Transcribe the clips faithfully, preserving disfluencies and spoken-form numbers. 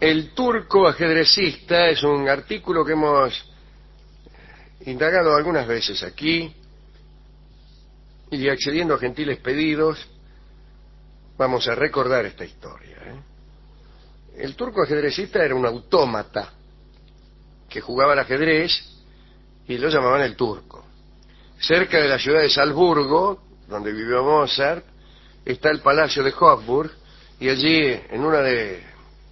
El turco ajedrecista es un artículo que hemos indagado algunas veces aquí y, accediendo a gentiles pedidos, vamos a recordar esta historia, ¿eh? El turco ajedrecista era un autómata que jugaba al ajedrez y lo llamaban el turco. Cerca de la ciudad de Salzburgo, donde vivió Mozart, está el Palacio de Hofburg, y allí, en una de,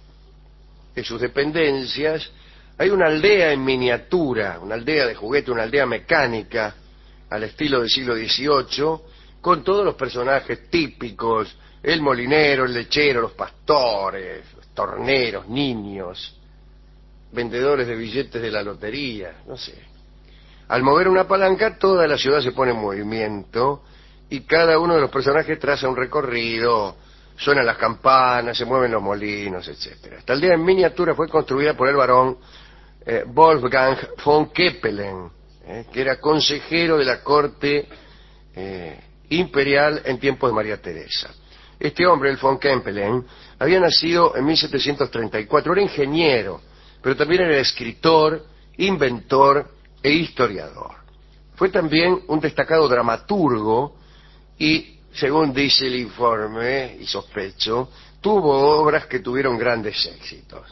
de sus dependencias, hay una aldea en miniatura, una aldea de juguete, una aldea mecánica, al estilo del siglo dieciocho, con todos los personajes típicos: el molinero, el lechero, los pastores, los torneros, niños, vendedores de billetes de la lotería, no sé. Al mover una palanca, toda la ciudad se pone en movimiento y cada uno de los personajes traza un recorrido, suenan las campanas, se mueven los molinos, etcétera. Esta aldea en miniatura fue construida por el barón eh, Wolfgang von Kempelen, eh, que era consejero de la corte eh, imperial en tiempos de María Teresa. Este hombre, el von Kempelen, había nacido en mil setecientos treinta y cuatro, era ingeniero, pero también era escritor, inventor e historiador. Fue también un destacado dramaturgo y, según dice el informe, y sospecho, tuvo obras que tuvieron grandes éxitos.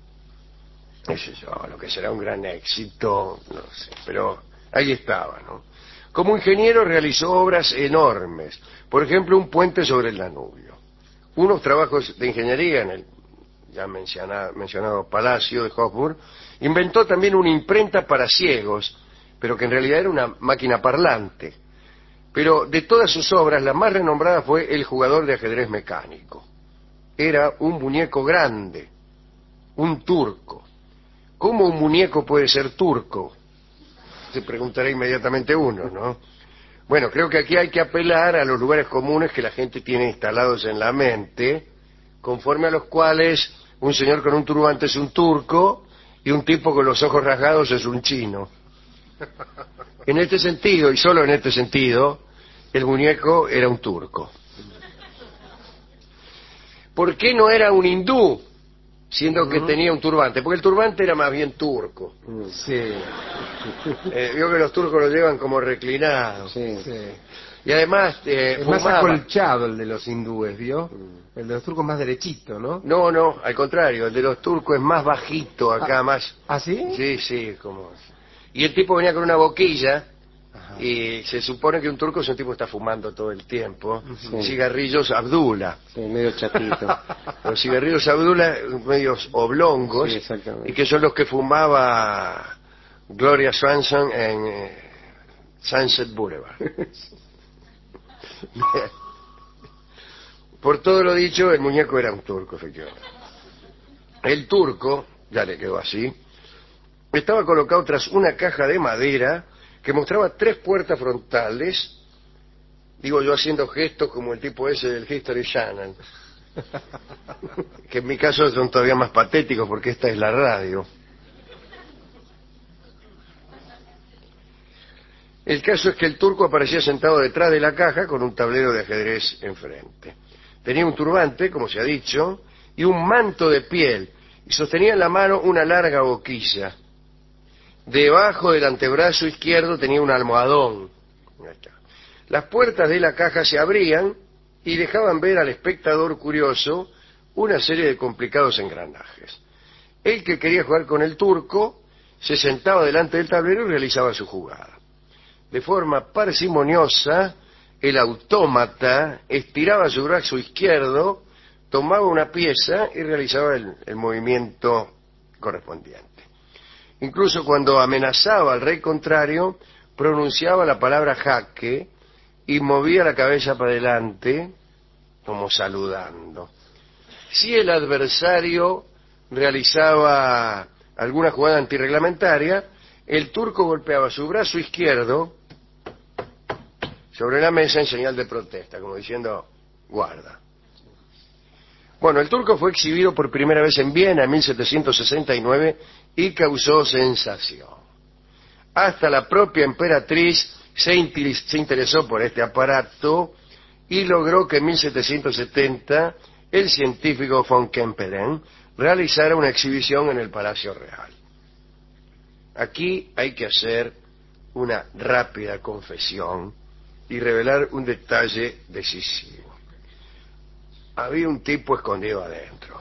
Eso yo, lo que será un gran éxito, no sé, pero ahí estaba, ¿no? Como ingeniero realizó obras enormes, por ejemplo, un puente sobre el Danubio, unos trabajos de ingeniería en el ya mencionado, mencionado Palacio de Hofburg. Inventó también una imprenta para ciegos, pero que en realidad era una máquina parlante. Pero de todas sus obras, la más renombrada fue El jugador de ajedrez mecánico. Era un muñeco grande, un turco. ¿Cómo un muñeco puede ser turco?, se preguntará inmediatamente uno, ¿no? Bueno, creo que aquí hay que apelar a los lugares comunes que la gente tiene instalados en la mente, conforme a los cuales un señor con un turbante es un turco y un tipo con los ojos rasgados es un chino. En este sentido, y solo en este sentido, el muñeco era un turco. ¿Por qué no era un hindú, siendo uh-huh. que tenía un turbante? Porque el turbante era más bien turco. Sí. Eh, vio que los turcos lo llevan como reclinados. Sí. Sí. Y además eh, es fumaba. Más acolchado el de los hindúes, ¿vio? Mm. El de los turcos más derechito, ¿no? No, no, al contrario, el de los turcos es más bajito acá, ah, más... ¿Ah, sí? Sí, sí, como... Y el tipo venía con una boquilla. Ajá. Y se supone que un turco es un tipo que está fumando todo el tiempo. Sí. Cigarrillos Abdullah. Sí, medio chatito. Los cigarrillos Abdullah, medios oblongos. Sí, exactamente. Y que son los que fumaba Gloria Swanson en eh, Sunset Boulevard. Por todo lo dicho, el muñeco era un turco, efectivamente. El turco, ya le quedó así, estaba colocado tras una caja de madera que mostraba tres puertas frontales, digo yo haciendo gestos como el tipo ese del History Channel, que en mi caso son todavía más patéticos porque esta es la radio. El caso es que el turco aparecía sentado detrás de la caja con un tablero de ajedrez enfrente. Tenía un turbante, como se ha dicho, y un manto de piel, y sostenía en la mano una larga boquilla. Debajo del antebrazo izquierdo tenía un almohadón. Las puertas de la caja se abrían y dejaban ver al espectador curioso una serie de complicados engranajes. El que quería jugar con el turco se sentaba delante del tablero y realizaba su jugada. De forma parsimoniosa, el autómata estiraba su brazo izquierdo, tomaba una pieza y realizaba el, el movimiento correspondiente. Incluso cuando amenazaba al rey contrario, pronunciaba la palabra jaque y movía la cabeza para adelante, como saludando. Si el adversario realizaba alguna jugada antirreglamentaria, el turco golpeaba su brazo izquierdo sobre la mesa en señal de protesta, como diciendo, guarda. Bueno, el turco fue exhibido por primera vez en Viena en mil setecientos sesenta y nueve y causó sensación. Hasta la propia emperatriz se, se interesó por este aparato y logró que en mil setecientos setenta el científico von Kempelen realizara una exhibición en el Palacio Real. Aquí hay que hacer una rápida confesión y revelar un detalle decisivo. Había un tipo escondido adentro.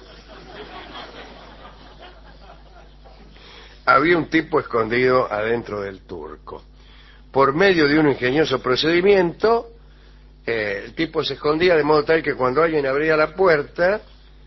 Había un tipo escondido adentro del turco. Por medio de un ingenioso procedimiento, eh, el tipo se escondía de modo tal que cuando alguien abría la puerta,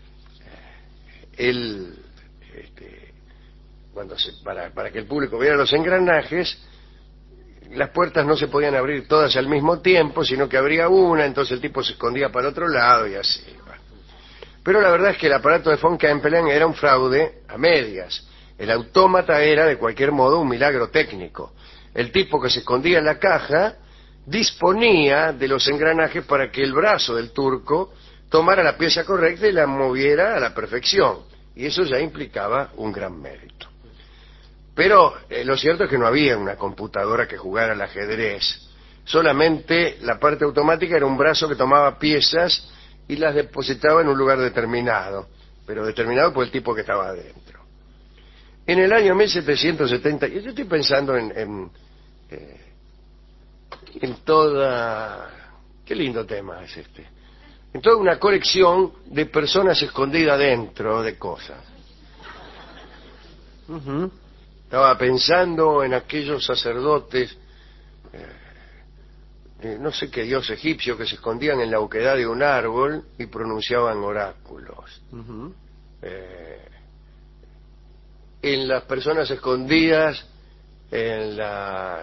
él, este, cuando se, para, para que el público viera los engranajes, las puertas no se podían abrir todas al mismo tiempo, sino que abría una, entonces el tipo se escondía para el otro lado y así. Pero la verdad es que el aparato de von Kempelen era un fraude a medias. El autómata era, de cualquier modo, un milagro técnico. El tipo que se escondía en la caja disponía de los engranajes para que el brazo del turco tomara la pieza correcta y la moviera a la perfección. Y eso ya implicaba un gran mérito. Pero eh, lo cierto es que no había una computadora que jugara al ajedrez. Solamente la parte automática era un brazo que tomaba piezas y las depositaba en un lugar determinado, pero determinado por el tipo que estaba adentro. En el año mil setecientos setenta, yo estoy pensando en, en, eh, en toda... Qué lindo tema es este. En toda una colección de personas escondidas dentro de cosas. Uh-huh. Estaba pensando en aquellos sacerdotes, eh, eh, no sé qué dios egipcio, que se escondían en la oquedad de un árbol y pronunciaban oráculos. Uh-huh. Eh, en las personas escondidas en, la,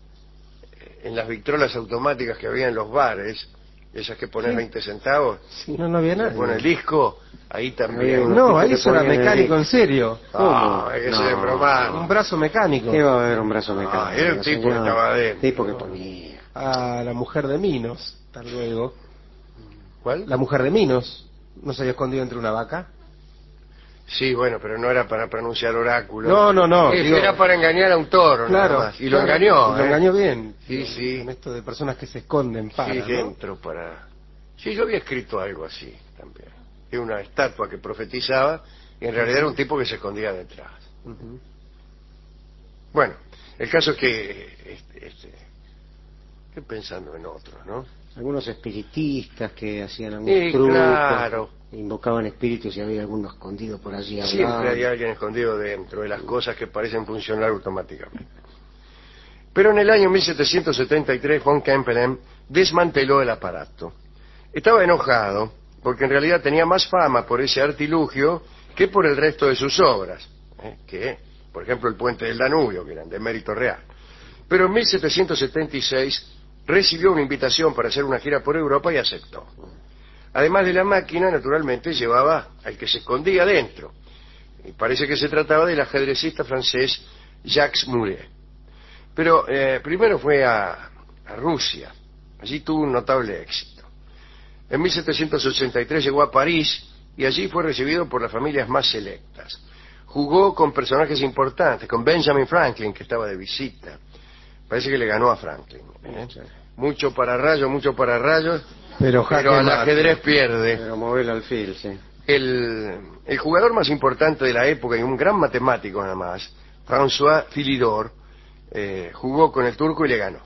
en las victrolas automáticas que había en los bares, esas que pones sí. veinte centavos, sí, no, no había nada. Pone el disco, ahí también. No, ahí eso era mecánico, en serio. ¿Cómo? Es que no, se desbromaron. Un brazo mecánico. ¿Qué va a haber un brazo mecánico? Ah, era un tipo señor, que estaba adentro. tipo que ponía. Ah, la mujer de Minos, hasta luego. ¿Cuál? La mujer de Minos. ¿No se había escondido entre una vaca? Sí, bueno, pero no era para pronunciar oráculos. No, no, no. Sí, digo, era para engañar a un toro, claro, nada más. Y claro, lo engañó. y lo ¿eh? engañó bien. Sí, sí. En esto de personas que se esconden para, Sí, ¿no? dentro para... Sí, yo había escrito algo así también. Era una estatua que profetizaba y en realidad era un tipo que se escondía detrás. Uh-huh. Bueno, el caso es que... Este, este, estoy pensando en otros, ¿no? Algunos espiritistas que hacían algún sí, truco, claro. Invocaban espíritus y había alguno escondido por allí. Siempre hablando. hay alguien escondido dentro de las cosas que parecen funcionar automáticamente. Pero en el año mil setecientos setenta y tres von Kempelen desmanteló el aparato. Estaba enojado porque en realidad tenía más fama por ese artilugio que por el resto de sus obras, ¿eh? que, por ejemplo, el puente del Danubio, que eran de mérito real. Pero en mil setecientos setenta y seis recibió una invitación para hacer una gira por Europa y aceptó. Además de la máquina, naturalmente, llevaba al que se escondía dentro. Y parece que se trataba del ajedrecista francés Jacques Mouret. Pero eh, primero fue a, a Rusia. Allí tuvo un notable éxito. En mil setecientos ochenta y tres llegó a París y allí fue recibido por las familias más selectas. Jugó con personajes importantes, con Benjamin Franklin, que estaba de visita. Parece que le ganó a Franklin. ¿eh? Mucho para rayos, mucho para rayos. Pero, pero al ajedrez pierde. Pero mover el alfil, sí. El, el jugador más importante de la época y un gran matemático nada más, François Philidor, eh, jugó con el turco y le ganó.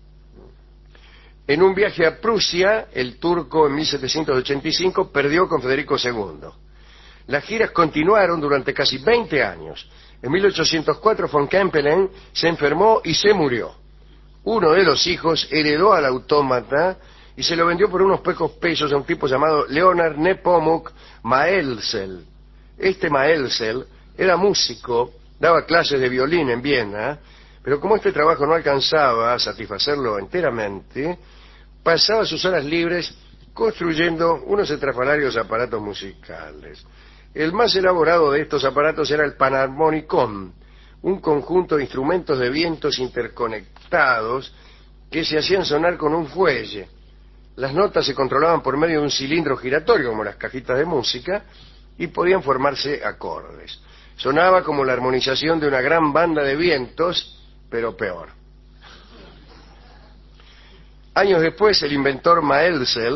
En un viaje a Prusia, el turco en mil setecientos ochenta y cinco perdió con Federico segundo. Las giras continuaron durante casi veinte años. En mil ochocientos cuatro von Kempelen se enfermó y se murió. Uno de los hijos heredó al autómata y se lo vendió por unos pocos pesos a un tipo llamado Leonard Nepomuk Maelzel. Este Maelzel era músico, daba clases de violín en Viena, pero como este trabajo no alcanzaba a satisfacerlo enteramente, pasaba sus horas libres construyendo unos estrafalarios aparatos musicales. El más elaborado de estos aparatos era el panarmonicón, un conjunto de instrumentos de vientos interconectados que se hacían sonar con un fuelle. Las notas se controlaban por medio de un cilindro giratorio, como las cajitas de música, y podían formarse acordes. Sonaba como la armonización de una gran banda de vientos, pero peor. Años después, el inventor Maelzel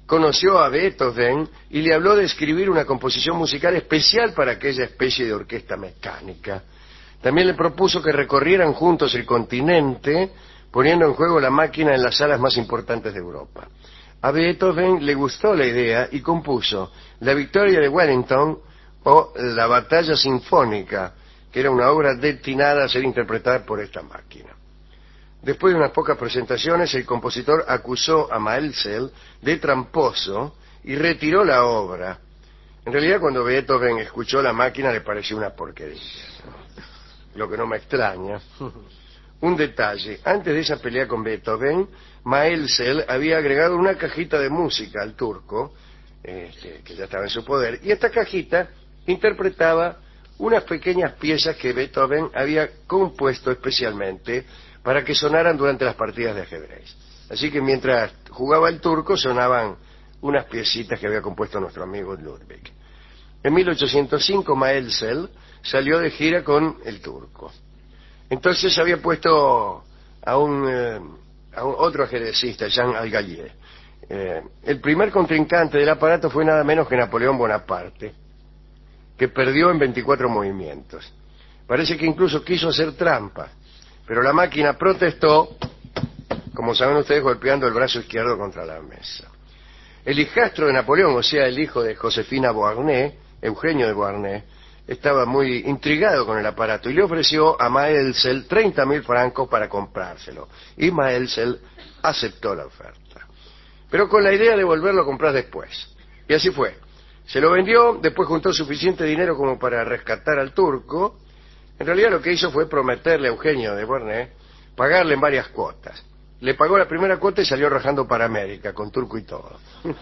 conoció a Beethoven y le habló de escribir una composición musical especial para aquella especie de orquesta mecánica. También le propuso que recorrieran juntos el continente, poniendo en juego la máquina en las salas más importantes de Europa. A Beethoven le gustó la idea y compuso La Victoria de Wellington o La Batalla Sinfónica, que era una obra destinada a ser interpretada por esta máquina. Después de unas pocas presentaciones, el compositor acusó a Maelzel de tramposo y retiró la obra. En realidad, cuando Beethoven escuchó la máquina, le pareció una porquería, lo que no me extraña. Un detalle, antes de esa pelea con Beethoven, Maelzel había agregado una cajita de música al turco, este, que ya estaba en su poder, y esta cajita interpretaba unas pequeñas piezas que Beethoven había compuesto especialmente para que sonaran durante las partidas de ajedrez. Así que mientras jugaba el turco sonaban unas piecitas que había compuesto nuestro amigo Ludwig. En mil ochocientos cinco Maelzel salió de gira con el turco. Entonces había puesto a un, eh, a un otro ajedrecista, Jean Algallier. Eh, el primer contrincante del aparato fue nada menos que Napoleón Bonaparte, que perdió en veinticuatro movimientos. Parece que incluso quiso hacer trampa, pero la máquina protestó, como saben ustedes, golpeando el brazo izquierdo contra la mesa. El hijastro de Napoleón, o sea, el hijo de Josefina Beauharnais, Eugenio de Beauharnais, estaba muy intrigado con el aparato y le ofreció a Maelzel treinta mil francos para comprárselo. Y Maelzel aceptó la oferta, pero con la idea de volverlo a comprar después. Y así fue. Se lo vendió, después juntó suficiente dinero como para rescatar al turco. En realidad lo que hizo fue prometerle a Eugenio de Beauharnais pagarle en varias cuotas. Le pagó la primera cuota y salió rajando para América, con turco y todo.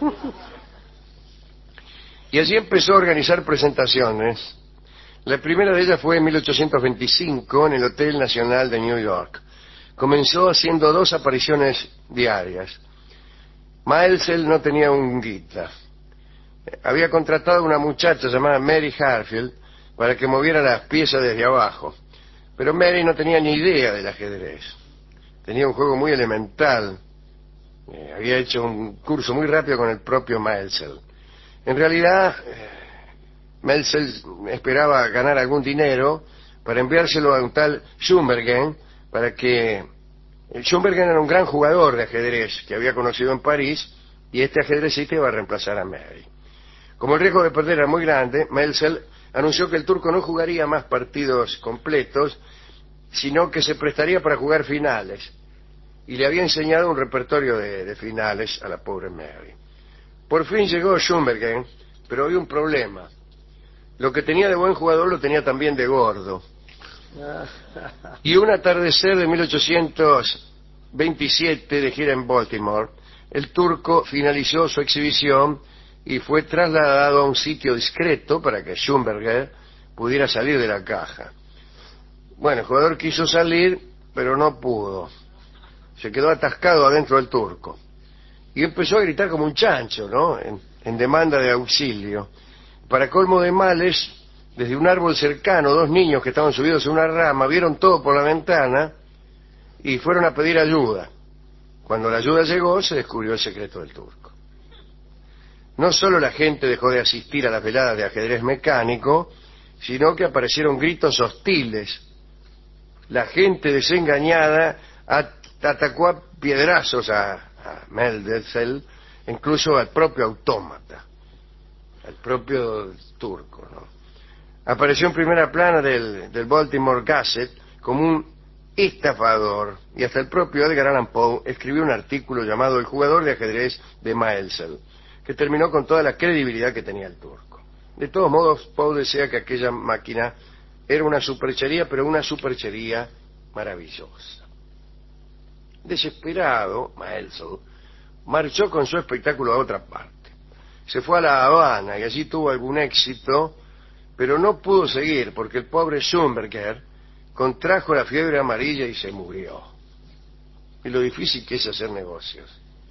Y allí empezó a organizar presentaciones. La primera de ellas fue en mil ochocientos veinticinco en el Hotel Nacional de New York. Comenzó haciendo dos apariciones diarias. Maelzel no tenía un guita. Había contratado a una muchacha llamada Mary Harfield para que moviera las piezas desde abajo. Pero Mary no tenía ni idea del ajedrez. Tenía un juego muy elemental. Eh, había hecho un curso muy rápido con el propio Maelzel. En realidad, eh, Maelzel esperaba ganar algún dinero para enviárselo a un tal Schumbergen, para que... Schumbergen era un gran jugador de ajedrez que había conocido en París, y este ajedrecista iba a reemplazar a Mary. Como el riesgo de perder era muy grande, Maelzel anunció que el turco no jugaría más partidos completos, sino que se prestaría para jugar finales, y le había enseñado un repertorio de, de finales a la pobre Mary. Por fin llegó Schumbergen, pero había un problema. Lo que tenía de buen jugador lo tenía también de gordo. Y un atardecer de mil ochocientos veintisiete, de gira en Baltimore, el turco finalizó su exhibición y fue trasladado a un sitio discreto para que Schumberger pudiera salir de la caja. Bueno, el jugador quiso salir, pero no pudo. Se quedó atascado adentro del turco. Y empezó a gritar como un chancho, ¿no? En, en demanda de auxilio. Para colmo de males, desde un árbol cercano, dos niños que estaban subidos en una rama vieron todo por la ventana y fueron a pedir ayuda. Cuando la ayuda llegó, se descubrió el secreto del turco. No solo la gente dejó de asistir a las veladas de ajedrez mecánico, sino que aparecieron gritos hostiles. La gente desengañada atacó a piedrazos a, a Maelzel, incluso al propio autómata, al propio turco, ¿no? Apareció en primera plana del, del Baltimore Gazette como un estafador, y hasta el propio Edgar Allan Poe escribió un artículo llamado El jugador de ajedrez de Maelzel, que terminó con toda la credibilidad que tenía el turco. De todos modos, Poe decía que aquella máquina era una superchería, pero una superchería maravillosa. Desesperado, Maelzel marchó con su espectáculo a otra parte. Se fue a La Habana y allí tuvo algún éxito, pero no pudo seguir porque el pobre Schumberger contrajo la fiebre amarilla y se murió. Y lo difícil que es hacer negocios.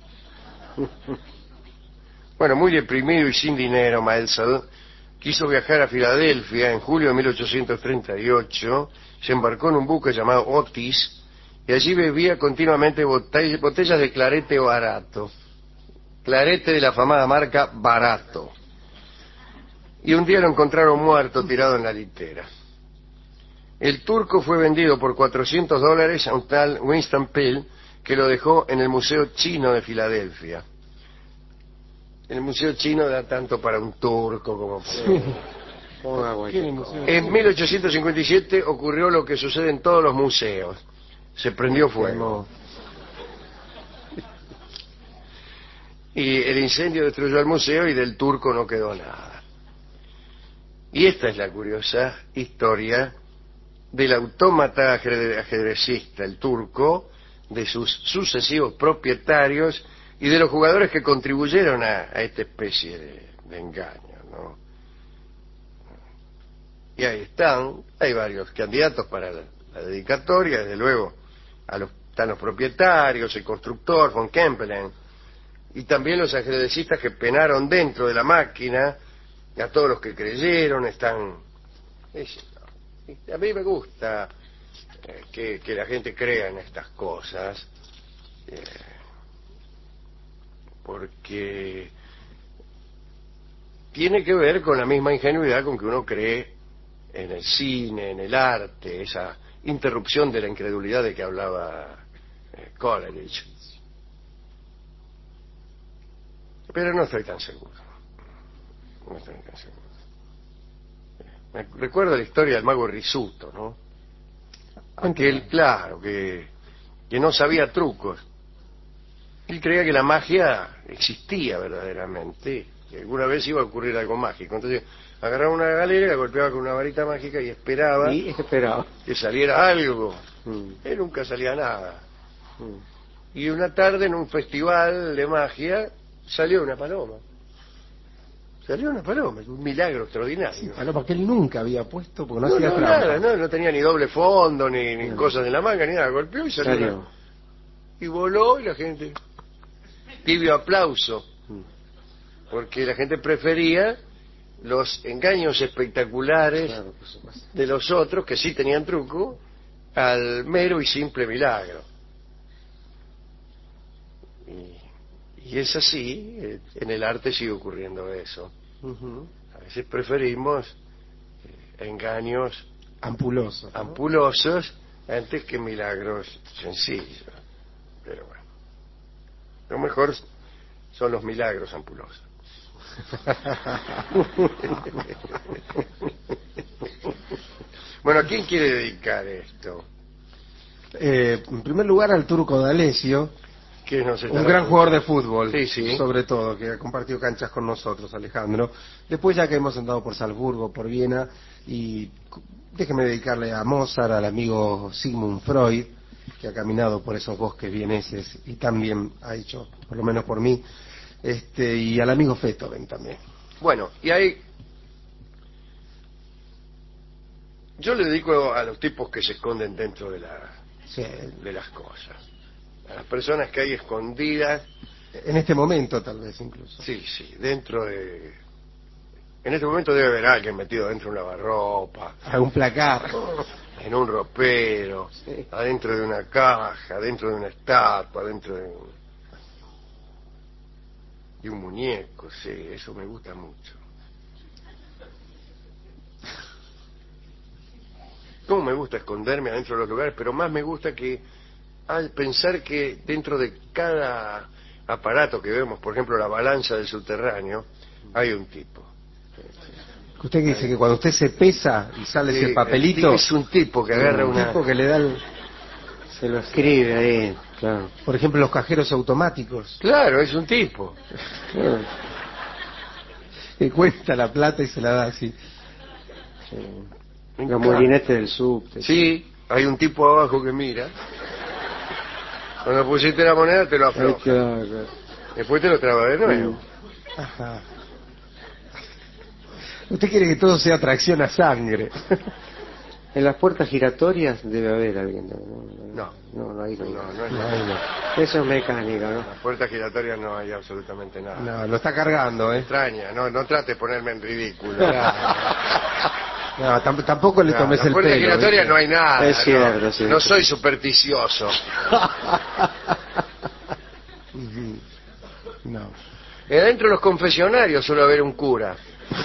Bueno, muy deprimido y sin dinero, Maelzel quiso viajar a Filadelfia en julio de mil ochocientos treinta y ocho, se embarcó en un buque llamado Otis y allí bebía continuamente botellas de clarete barato. clarete de la afamada marca Barato. Y un día lo encontraron muerto tirado en la litera. El turco fue vendido por cuatrocientos dólares a un tal Winston Peel, que lo dejó en el Museo Chino de Filadelfia. El Museo Chino da tanto para un turco como para... En mil ochocientos cincuenta y siete ocurrió lo que sucede en todos los museos. Se prendió fuego. Y el incendio destruyó el museo y del turco no quedó nada. Y esta es la curiosa historia del autómata ajedrecista, el turco, de sus sucesivos propietarios y de los jugadores que contribuyeron a, a esta especie de, de engaño, ¿no? Y ahí están, hay varios candidatos para la, la dedicatoria, desde luego a los, están los propietarios, el constructor, von Kempelen, y también los ajedrecistas que penaron dentro de la máquina, a todos los que creyeron, están... Es, a mí me gusta eh, que, que la gente crea en estas cosas, eh, porque tiene que ver con la misma ingenuidad con que uno cree en el cine, en el arte, esa interrupción de la incredulidad de que hablaba eh, Coleridge. Pero no estoy tan seguro. No estoy tan seguro. Me recuerdo la historia del mago Risuto, ¿no? Aquel, claro, que, que no sabía trucos. Él creía que la magia existía verdaderamente, que alguna vez iba a ocurrir algo mágico. Entonces agarraba una galera, la golpeaba con una varita mágica y esperaba, y esperaba que saliera algo. Mm. Y nunca salía nada. Mm. Y una tarde en un festival de magia salió una paloma. Salió una paloma, un milagro extraordinario. Sí, paloma que él nunca había puesto porque no, No, hacía no, trampa. nada, no, no tenía ni doble fondo, ni, ni No. cosas en la manga, ni nada. Golpeó y salió. Salió. una- Y voló y la gente... Tibio aplauso. Mm. Porque la gente prefería los engaños espectaculares Claro, por supuesto. de los otros, que sí tenían truco, al mero y simple milagro. Y, y es así, eh, en el arte sigue ocurriendo eso. Ujú. A veces preferimos eh, engaños Ampuloso, ¿no? ampulosos antes que milagros sencillos. Pero bueno, lo mejor son los milagros ampulosos. Bueno, ¿a quién quiere dedicar esto? Eh, en primer lugar al turco D'Alessio, ¿Quién nos está un gran jugador de fútbol, Sí, sí. sobre todo, que ha compartido canchas con nosotros, Alejandro. Después ya que hemos andado por Salzburgo, por Viena, y déjeme dedicarle a Mozart, al amigo Sigmund Freud, que ha caminado por esos bosques vieneses y también ha hecho, por lo menos por mí, este, y al amigo Beethoven también. Bueno, y hay... Yo le dedico a los tipos que se esconden dentro de, la, Sí. de las cosas. A las personas que hay escondidas, En este momento tal vez incluso. sí, sí, dentro de... En este momento debe haber alguien metido dentro de un lavarropa, Algún placar. en un ropero, Sí. adentro de una caja, dentro de una estatua, dentro de un, de un muñeco, sí, eso me gusta mucho. Cómo me gusta esconderme adentro de los lugares, pero más me gusta que al pensar que dentro de cada aparato que vemos, por ejemplo la balanza del subterráneo, hay un tipo. Usted que dice que cuando usted se pesa y sale Sí, ese papelito, es un tipo que agarra un una... tipo que le da, el- Se lo escribe ahí, claro. por ejemplo, los cajeros automáticos, Claro, es un tipo. Claro. que cuenta la plata y se la da así. Sí. Me Los encanta. molinetes del subte. Sí, hay un tipo abajo que mira. Cuando pusiste la moneda te lo Ahí afloja. claro, claro. Después te lo traba de nuevo. Ajá. Usted quiere que todo sea tracción a sangre. En las puertas giratorias debe haber alguien. No, No. no, no, ahí no, hay No, nada. no es No, nada. no. Eso es mecánica, ¿no? En las puertas giratorias no hay absolutamente nada. No, lo está cargando, ¿eh? Extraña, no, no trate de ponerme en ridículo. No, tam- tampoco le No, tomes en el las puertas pelo. giratorias ¿viste? no hay nada. Es cierto, no, sí. no soy supersticioso. Ujú. No. Eh, dentro de los confesionarios suele haber un cura.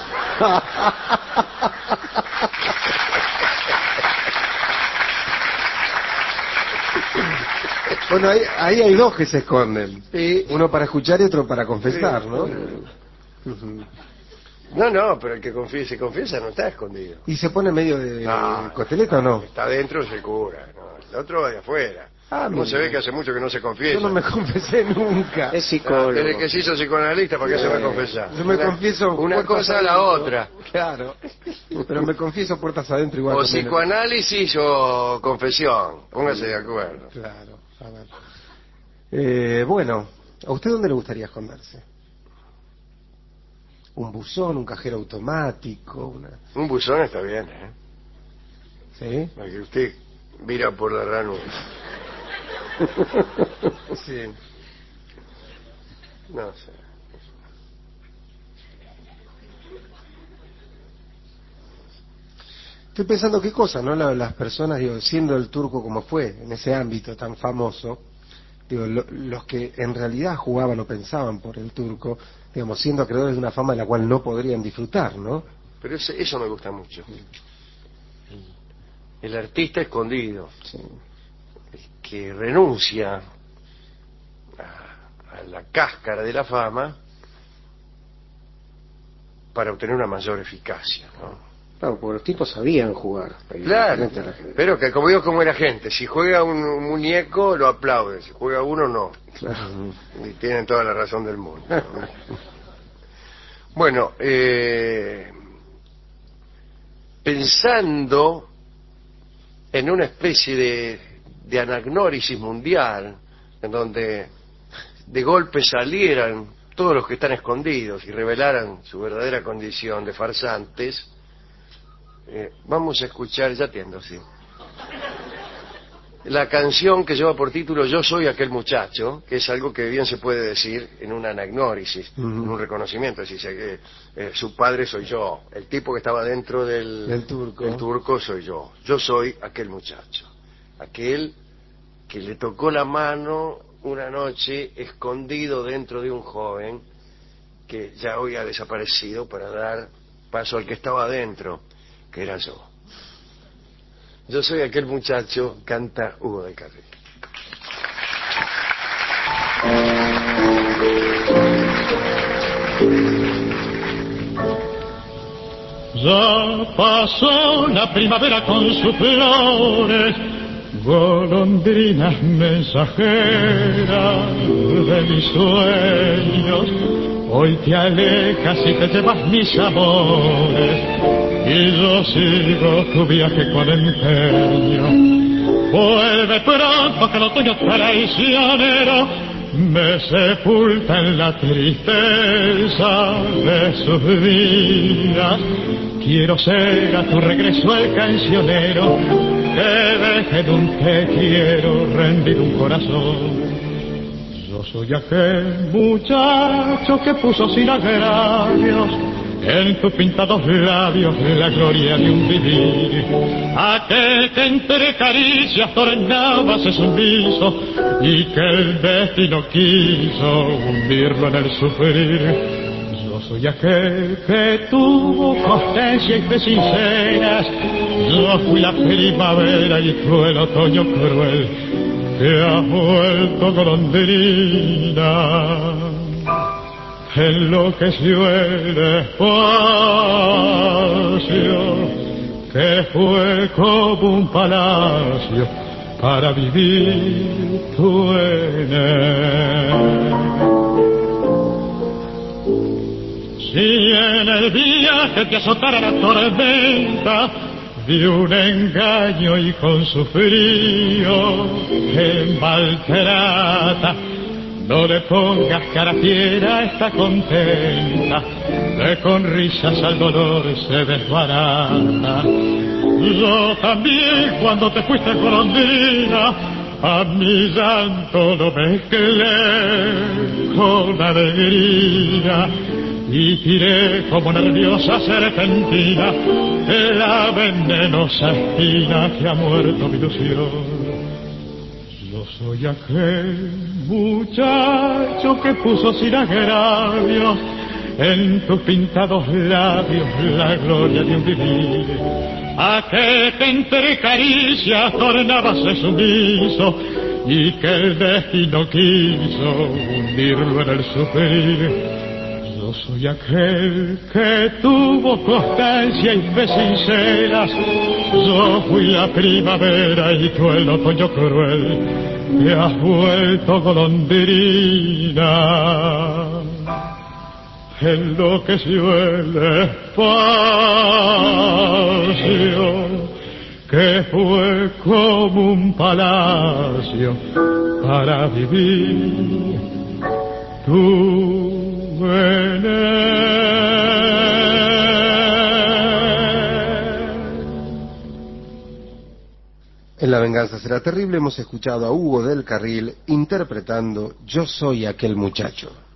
Bueno, ahí, ahí hay dos que se esconden. Sí. Uno para escuchar y otro para confesar, ¿no? Ujú. No, no, pero el que confía, se confiesa no está escondido. ¿Y se pone medio de No, costeleta o no? Está adentro, se cura. No, el otro va de afuera. Ah, no mira. se ve que hace mucho que no se confiesa. Yo no me confesé nunca. Es Ah, psicólogo. desde que se hizo psicoanalista, ¿para qué se va a confesar? Yo me Una- confieso Una puertas cosa a la adentro. otra. Claro. Pero me confieso puertas adentro igual. O también. psicoanálisis o confesión. Póngase de acuerdo. Claro, a ver. Eh, bueno, ¿a usted dónde le gustaría esconderse? ¿Un buzón, un cajero automático? Una... Un buzón está bien, ¿eh? ¿Sí? Porque usted mira por la ranura. Sí. No sé. Estoy pensando qué cosa, ¿no? La- Las personas, digo, siendo el turco como fue, en ese ámbito tan famoso, digo, lo- los que en realidad jugaban o pensaban por el turco, digamos, siendo acreedores de una fama de la cual no podrían disfrutar, ¿no? Pero ese- eso me gusta mucho. El artista escondido, Sí. el que renuncia a, a la cáscara de la fama para obtener una mayor eficacia, ¿no? Claro, porque los tipos sabían jugar. Claro, Diferente a la gente. pero que como digo, como era gente, si juega un, un muñeco lo aplaude, si juega uno no. Claro. Y tienen toda la razón del mundo. Bueno, eh, pensando en una especie de, de anagnórisis mundial, en donde de golpe salieran todos los que están escondidos y revelaran su verdadera condición de farsantes, eh, vamos a escuchar, ya atiendo, sí, la canción que lleva por título Yo soy aquel muchacho, que es algo que bien se puede decir en una anagnórisis, Ujú. en un reconocimiento, es decir, que eh, su padre soy yo, el tipo que estaba dentro del, Del turco. del turco soy yo, yo soy aquel muchacho, aquel que le tocó la mano una noche escondido dentro de un joven que ya hoy ha desaparecido para dar paso al que estaba adentro, que era yo. Yo soy aquel muchacho, canta Hugo del Carril. Ya pasó la primavera con sus flores, golondrinas mensajeras de mis sueños. Hoy te alejas y te llevas mis amores, y yo sigo tu viaje con empeño. Vuelve pronto que el otoño traicionero me sepulta en la tristeza de sus días. Quiero ser a tu regreso el cancionero que deje de un te quiero rendido un corazón. Yo soy aquel muchacho que puso sin agravios en tus pintados labios la gloria de un vivir, aquel que entre caricias tornaba ese sumiso y que el destino quiso hundirlo en el sufrir. Yo soy aquel que tuvo constancia y fe sinceras, yo fui la primavera y tú el otoño cruel que ha vuelto golondrina. Enloqueció el espacio que fue como un palacio para vivir tú en él. Si en el viaje te azotara la tormenta de un engaño y con su frío te maltrata, no le pongas cara fiera, está contenta, que con risas al dolor se desbarata. Yo también cuando te fuiste golondrina, a mi llanto lo mezclé con alegría, y tiré como nerviosa serpentina la venenosa espina que ha muerto mi ilusión. Yo soy aquel muchacho que puso sin agravio en tus pintados labios la gloria de un vivir. Aquel que entre caricias tornábase sumiso y que el destino quiso hundirlo en el sufrir. Yo soy aquel que tuvo constancia y fe sinceras. Yo fui la primavera y tú el otoño cruel, que has vuelto golondrina. Enloqueció el espacio, que fue como un palacio para vivir. Tú en En La venganza será terrible hemos escuchado a Hugo del Carril interpretando Yo soy aquel muchacho.